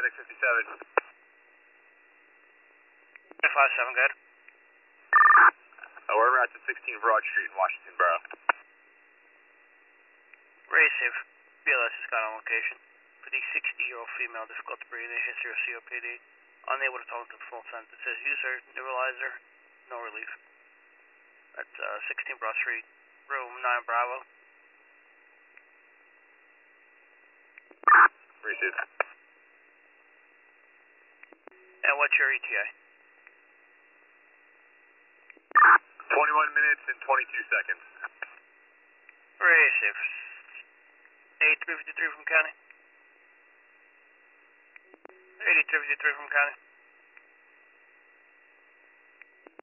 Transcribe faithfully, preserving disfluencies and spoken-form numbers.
Medic fifty-seven. five seven, good. Uh, we're at sixteen Broad Street in Washington Borough. Racing. B L S is got on location. For the sixty-year-old female, difficult to breathe, history of C O P D. Unable to talk to the full sentence. Says user, nebulizer, no relief. That's uh, sixteen Broad Street, room nine Bravo. Received. And what's your E T A? twenty-one minutes and twenty-two seconds. Racing. eighty-three fifty-three from county. eighty-three fifty-three from county.